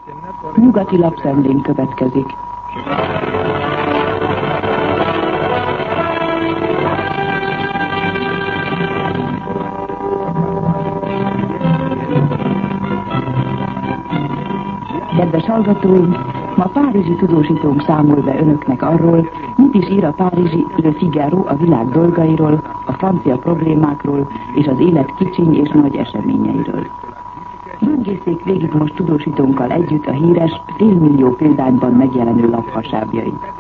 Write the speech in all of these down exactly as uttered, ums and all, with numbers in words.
Nyugati lapszemlén következik. Kedves hallgatóink, ma párizsi tudósítónk számol be önöknek arról, mit is ír a párizsi Le Figaro a világ dolgairól, a francia problémákról és az élet kicsiny és nagy eseményeiről. Böngészék végig most tudósítónkkal együtt a híres, félmillió példányban megjelenő lap hasábjait.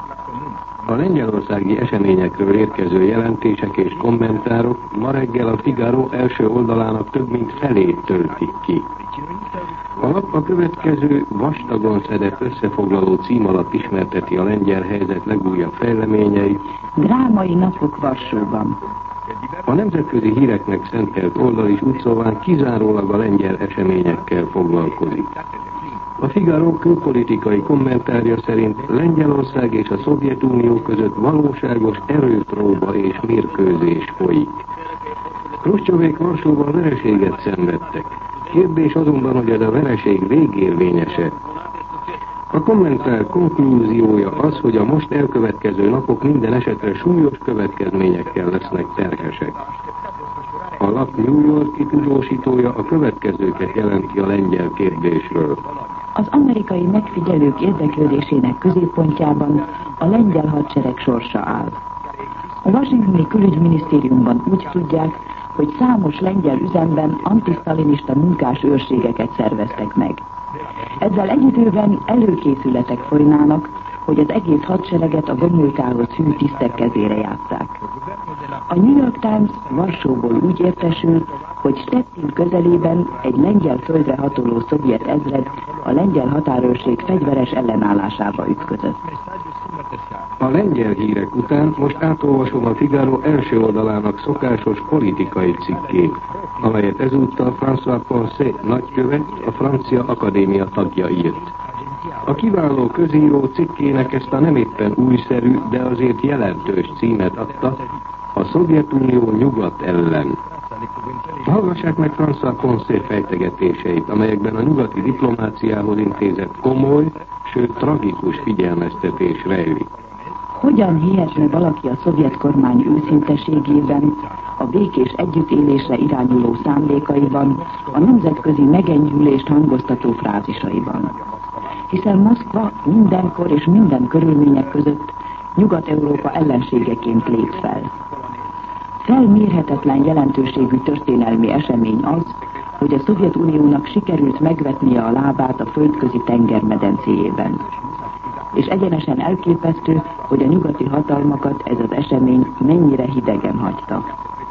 A lengyelországi eseményekről érkező jelentések és kommentárok ma reggel a Figaro első oldalának több mint felét töltik ki. A lap a következő vastagon szedett összefoglaló cím alatt ismerteti a lengyel helyzet legújabb fejleményeit. Drámai napok Varsóban. A nemzetközi híreknek szentelt oldal is úgy szóval kizárólag a lengyel eseményekkel foglalkozik. A Figaro külpolitikai kommentárja szerint Lengyelország és a Szovjetunió között valóságos erőpróba és mérkőzés folyik. Hruscsovék Varsóban vereséget szenvedtek. Kérdés azonban, hogy ez a vereség végérvényese. A kommentár konklúziója az, hogy a most elkövetkező napok minden esetre súlyos következményekkel lesznek terhesek. A lap New York-i tudósítója a következőket jelenti a lengyel kérdésről. Az amerikai megfigyelők érdeklődésenek középpontjában a lengyel hadsereg sorsa áll. A washingtoni külügyminisztériumban úgy tudják, hogy számos lengyel üzemben antisztalinista munkás őrségeket szerveztek meg. Ezzel egy időben előkészületek folynának, hogy az egész hadsereget a gomolkához hű tisztek kezére játsszák. A New York Times Varsóból úgy értesül, hogy Stettin közelében egy lengyel földre hatoló szovjet ezred a lengyel határőrség fegyveres ellenállásába ütközött. A lengyel hírek után most átolvasom a Figaro első oldalának szokásos politikai cikkét, amelyet ezúttal François Poncet nagykövet, a Francia Akadémia tagja írt. A kiváló közíró cikkének ezt a nem éppen újszerű, de azért jelentős címet adta, a Szovjetunió nyugat ellen. Hallgassák meg François Poncet fejtegetéseit, amelyekben a nyugati diplomáciához intézett komoly, sőt tragikus figyelmeztetés rejlik. Hogyan hihetne valaki a szovjet kormány őszinteségében, a békés együttélésre irányuló szándékaiban, a nemzetközi megenyhülést hangoztató frázisaiban? Hiszen Moszkva mindenkor és minden körülmények között Nyugat-Európa ellenségeként lép fel. Felmérhetetlen jelentőségű történelmi esemény az, hogy a Szovjetuniónak sikerült megvetnie a lábát a földközi tenger medencéjében. És egyenesen elképesztő, hogy a nyugati hatalmakat ez az esemény mennyire hidegen hagyta.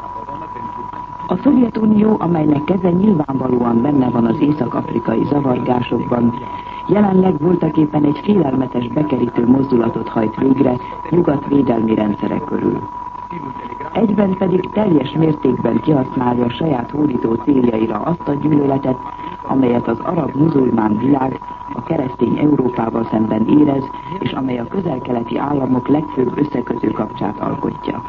A Szovjetunió, amelynek keze nyilvánvalóan benne van az észak-afrikai zavargásokban, jelenleg voltaképpen egy félelmetes bekerítő mozdulatot hajt végre nyugat védelmi rendszere körül. Egyben pedig teljes mértékben kihasználja saját hódító céljaira azt a gyűlöletet, amelyet az arab-muzulmán világ a keresztény Európával szemben érez, és amely a közel-keleti államok legfőbb összekötő kapcsát alkotja.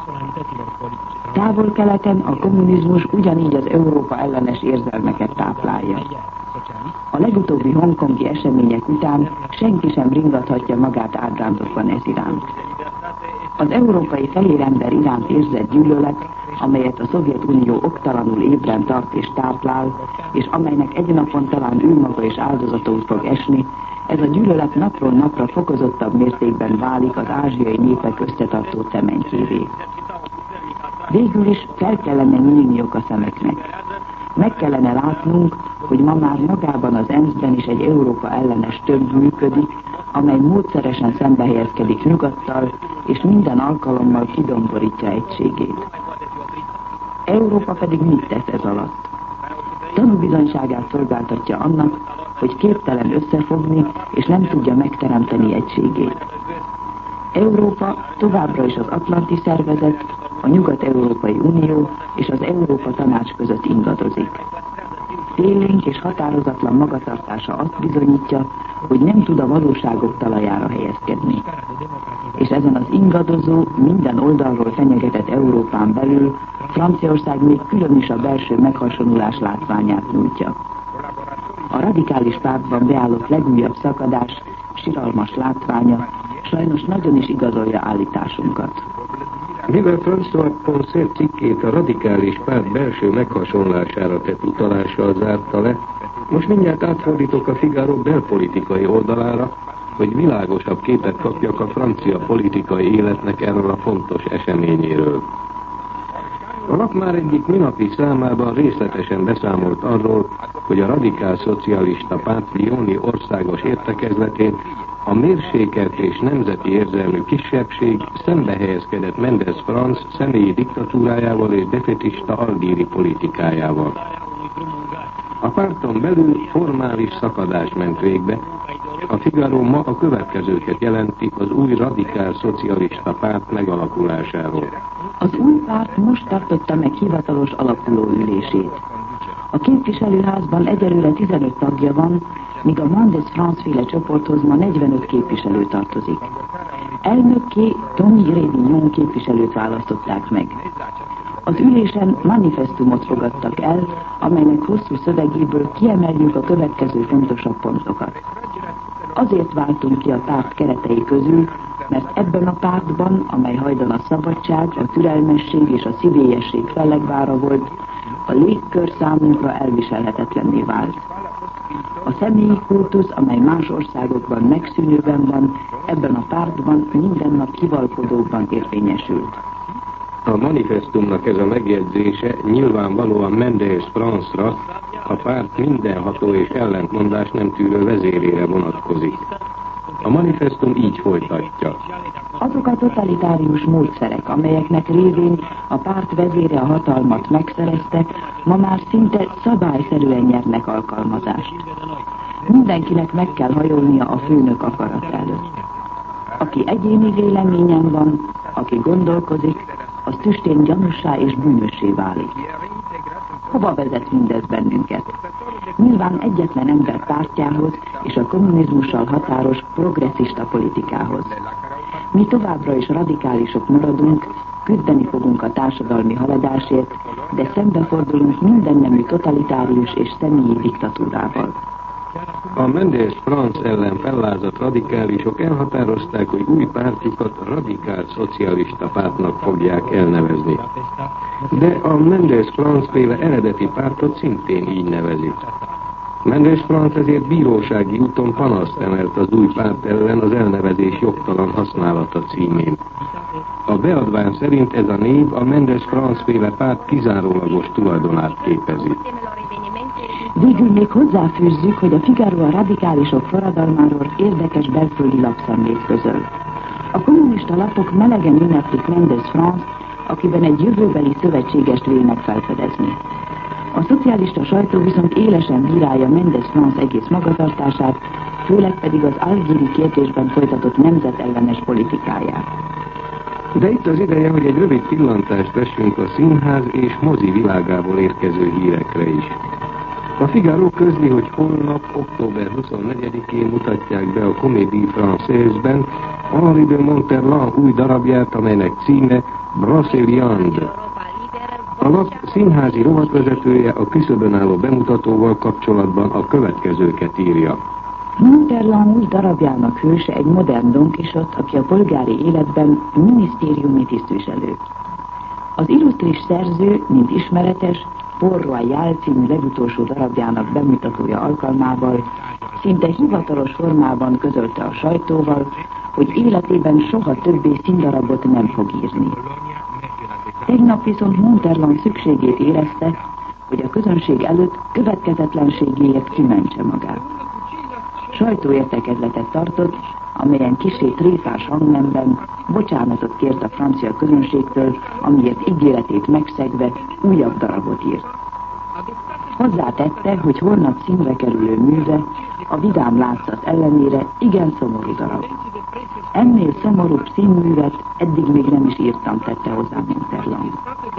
Távol-keleten a kommunizmus ugyanígy az Európa ellenes érzelmeket táplálja. A legutóbbi hongkongi események után senki sem ringathatja magát ábrándokban ez iránt. Az európai felérember iránt érzett gyűlölet, amelyet a Szovjetunió oktalanul ébren tart és táplál, és amelynek egy napon talán ő maga is áldozatul fog esni, ez a gyűlölet napról napra fokozottabb mértékben válik az ázsiai népek összetartó cementjévé. Végül is fel kellene nyílniuk a szemeknek. Meg kellene látnunk, hogy ma már magában az é en es-ben is egy Európa ellenes tömb működik, amely módszeresen szembehelyezkedik nyugattal, és minden alkalommal kidomborítja egységét. Európa pedig mit tesz ez alatt? Tanúbizonyságát szolgáltatja annak, hogy képtelen összefogni, és nem tudja megteremteni egységét. Európa továbbra is az Atlanti Szervezet, a Nyugat-Európai Unió és az Európa Tanács között ingadozik. Félénk és határozatlan magatartása azt bizonyítja, hogy nem tud a valóságok talajára helyezkedni. És ezen az ingadozó, minden oldalról fenyegetett Európán belül Franciaország még külön is a belső meghasonulás látványát nyújtja. A a radikális pártban beállott legújabb szakadás, siralmas látványa sajnos nagyon is igazolja állításunkat. Mivel François Poncet cikkét a radikális párt belső meghasonlására tett utalással zárta le, most mindjárt átfordítok a Figaro belpolitikai oldalára, hogy világosabb képet kapjak a francia politikai életnek erről a fontos eseményéről. A lap már egyik minapi számában részletesen beszámolt arról, hogy a radikál szocialista párt lyoni országos értekezletén a mérsékelt és nemzeti érzelmű kisebbség szembe helyezkedett Mendès France személyi diktatúrájával és defetista algíri politikájával. A párton belül formális szakadás ment végbe, a Figaro ma a következőket jelenti az új radikál szocialista párt megalakulásáról. Az új párt most tartotta meg hivatalos alakuló ülését. A képviselőházban egyelőre tizenöt tagja van, míg a Mendès France féle csoporthoz ma negyvenöt képviselő tartozik. Elnökké Tony Grévignon képviselőt választották meg. Az ülésen manifestumot fogadtak el, amelynek hosszú szövegéből kiemeljük a következő fontosabb pontokat. Azért váltunk ki a párt keretei közül, mert ebben a pártban, amely hajdan a szabadság, a türelmesség és a szívélyesség fellegvára volt, a légkör számunkra elviselhetetlenné vált. A személyi kultusz, amely más országokban megszűnőben van, ebben a pártban minden nap kivalkodóban érvényesült. A manifestumnak ez a megjegyzése nyilvánvalóan Mendès France-ra, a párt mindenható és ellentmondás nem tűrő vezérére vonatkozik. A manifestum így folytatja. Azok a totalitárius módszerek, amelyeknek révén a párt vezére a hatalmat megszerezte, ma már szinte szabályszerűen nyernek alkalmazást. Mindenkinek meg kell hajolnia a főnök akarat előtt. Aki egyéni véleményen van, aki gondolkozik, az tüstén gyanússá és bűnössé válik. Hova vezet mindez bennünket? Nyilván egyetlen ember pártjához és a kommunizmussal határos progresszista politikához. Mi továbbra is radikálisok maradunk, küzdeni fogunk a társadalmi haladásért, de szembefordulunk mindennemű totalitárius és személyi diktatúrával. A Mendès France ellen fellázadt radikálisok elhatározták, hogy új pártjukat radikál szocialista pártnak fogják elnevezni. De a Mendès France féle eredeti pártot szintén így nevezik. Mendès France ezért bírósági úton panaszt emelt az új párt ellen az elnevezés jogtalan használata címén. A beadvány szerint ez a név a Mendès France féle párt kizárólagos tulajdonát képezi. Végül még hozzáfűzzük, hogy a Figaro a radikálisok forradalmáról érdekes belföldi lapszemlét közöl. A kommunista lapok melegen ünneplik Mendès France, akiben egy jövőbeli szövetségest vélnek felfedezni. A szocialista sajtó viszont élesen bírálja Mendès France egész magatartását, főleg pedig az algíri kérdésben folytatott nemzetellenes politikáját. De itt az ideje, hogy egy rövid pillantást vessünk a színház és mozi világából érkező hírekre is. A Figaro közli, hogy holnap, október huszonnegyedikén mutatják be a Comédie Française-ben Henri de Monterland új darabját, amelynek címe Brocéliande. A lap színházi rovatvezetője a küszöbön álló bemutatóval kapcsolatban a következőket írja. Monterland új darabjának hőse egy modern Don Quixote, aki a polgári életben minisztériumi tisztviselő. Az illusztris szerző, mint ismeretes, Port Royal című legutolsó darabjának bemutatója alkalmával szinte hivatalos formában közölte a sajtóval, hogy életében soha többé színdarabot nem fog írni. Tegnap viszont Monterland szükségét érezte, hogy a közönség előtt következetlenségéért kimentse magát. Sajtóértekezletet tartott, amelyen kissé tréfás hangnemben bocsánatot kért a francia közönségtől, amiért ígéretét megszegve újabb darabot írt. Hozzátette, hogy holnap színre kerülő műve a vidám látszat ellenére igen szomorú darab. Ennél szomorúbb színművet eddig még nem is írtam, tette hozzá Monterland.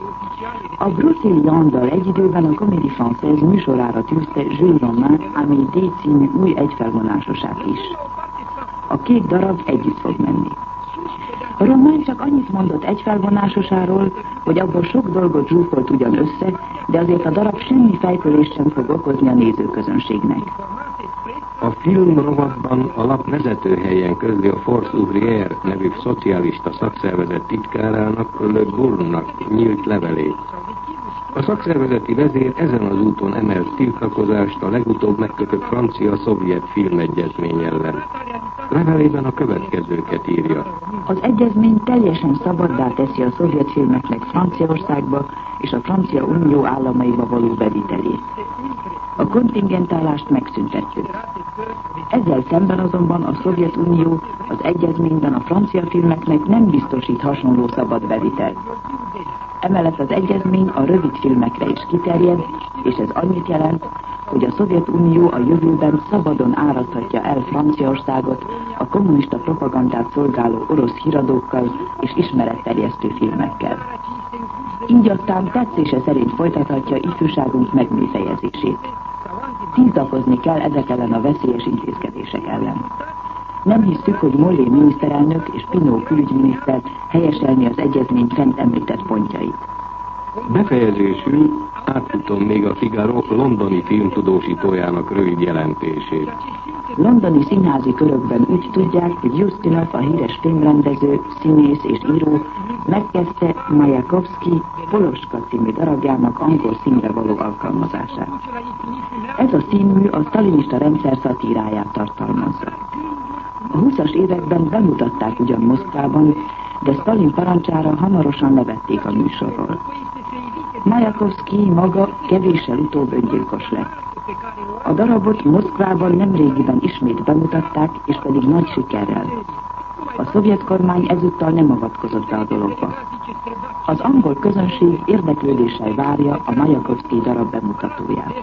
A Brocéliande-dal egy időben a Comédie Française műsorára tűzte Jules Romain, ami D című új egyfelvonásosát is. A két darab együtt fog menni. A Romain csak annyit mondott egyfelvonásosáról, hogy abból sok dolgot zsúfolt ugyan össze, de azért a darab semmi fejtörést sem fog okozni a nézőközönségnek. A film rovatban a lap vezetőhelyen közli a Force Ouvrière nevű szocialista szakszervezet titkárának, Le Bourne-nak nyílt levelét. A szakszervezeti vezér ezen az úton emelt tiltakozást a legutóbb megkötött francia-szovjet filmegyezmény ellen. Levelében a következőket írja. Az egyezmény teljesen szabaddá teszi a szovjet filmeknek Franciaországba és a Francia Unió államaiba való bevitelét. A kontingentálást megszüntettük. Ezzel szemben azonban a Szovjetunió az egyezményben a francia filmeknek nem biztosít hasonló szabad bevitelt. Emellett az egyezmény a rövid filmekre is kiterjed, és ez annyit jelent, hogy a Szovjetunió a jövőben szabadon árazhatja el Franciaországot a kommunista propagandát szolgáló orosz híradókkal és ismeretterjesztő filmekkel. Így aztán tetszése szerint folytathatja ifjúságunk megműfejezését. Tiltakozni kell ezek ellen a veszélyes intézkedések ellen. Nem hiszük, hogy Mollet miniszterelnök és Pinot külügyminiszter helyeselni az egyezmény fent említett pontjait. Befejezésül átfutom még a Figaro londoni filmtudósítójának rövid jelentését. Londoni színházi körökben úgy tudják, hogy Ustinov, a híres filmrendező, színész és író megkezdte Majakovszky Poloska című darabjának angol színre való alkalmazását. Ez a színmű a sztalinista rendszer szatíráját tartalmazza. A húszas években bemutatták ugyan Moszkvában, de Sztalin parancsára hamarosan levették a műsorról. Majakovszky maga kevéssel utóbb öngyilkos lett. A darabot Moszkvában nemrégiben ismét bemutatták, és pedig nagy sikerrel. A szovjet kormány ezúttal nem avatkozott be a dologba. Az angol közönség érdeklődéssel várja a Majakovszky darab bemutatóját.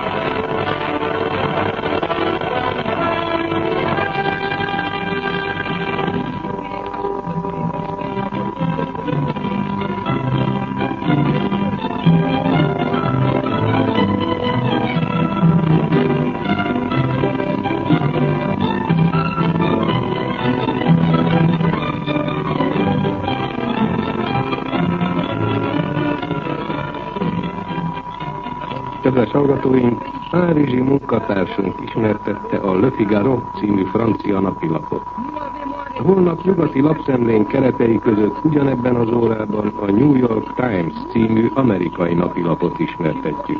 Kedves hallgatóink, párizsi munkatársunk ismertette a Le Figaro című francia napilapot. Holnap nyugati lapszemlén keretei között ugyanebben az órában a New York Times című amerikai napilapot ismertetjük.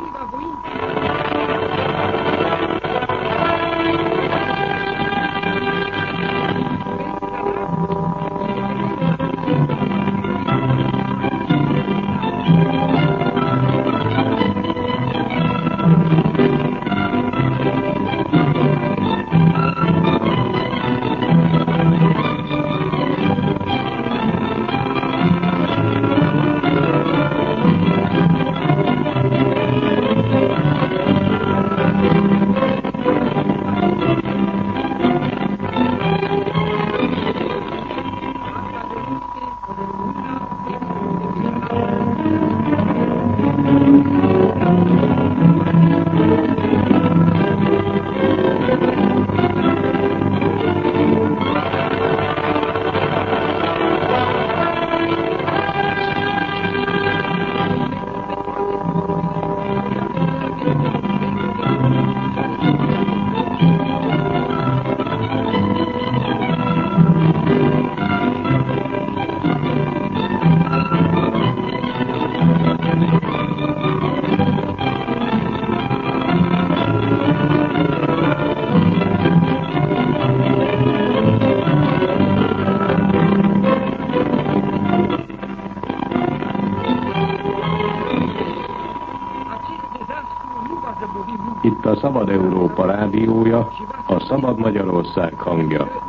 Itt a Szabad Európa rádiója, a Szabad Magyarország hangja.